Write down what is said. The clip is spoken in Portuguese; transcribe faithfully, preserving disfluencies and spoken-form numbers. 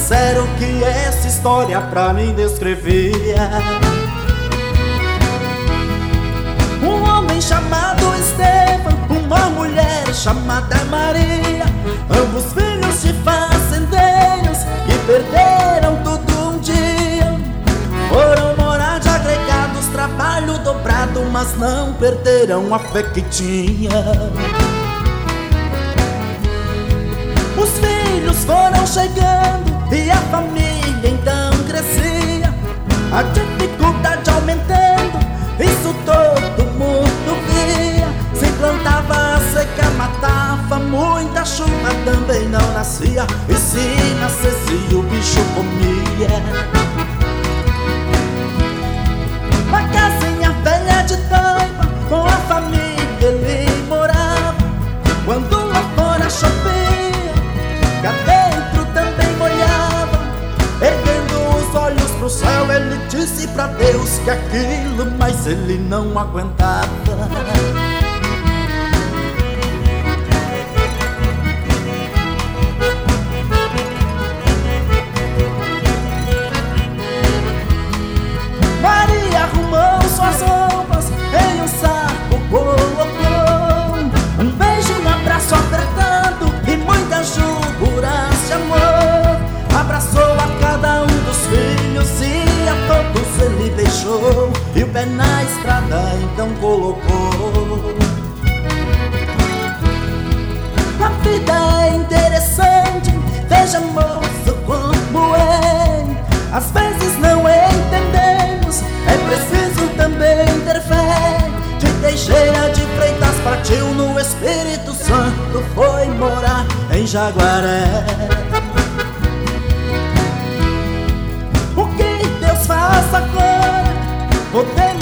disseram que essa história pra mim descrevia um homem chamado Estevão, uma mulher chamada Maria, ambos filhos de fazendeiros que perderam tudo um dia. Foram morar de agregados, trabalho dobrado, mas não perderam a fé que tinha. Os filhos foram chegando e a família então crescia, a dificuldade aumentando, isso todo mundo via. Se plantava a seca, matava, muita chuva também não nascia, e se nascesse o bicho comia. Uma casinha velha de taipa, com a família ele morava. Quando lá fora chovia, cá dentro também molhava. Erguendo os olhos pro céu, ele disse pra Deus que aquilo, mas ele não aguentava. Maria arrumou suas roupas, em um saco colocou um beijo, um abraço apertado e muitas juras de amor. Abraçou a cada um dos filhos e a todos ele beijou, e o pé na estrada então colocou. A vida é interessante, veja moço como é. Às vezes não entendemos, é preciso também ter fé. De Teixeira de Freitas partiu no Espírito Santo, foi morar em Jaguaré. O que Deus faz agora, podemos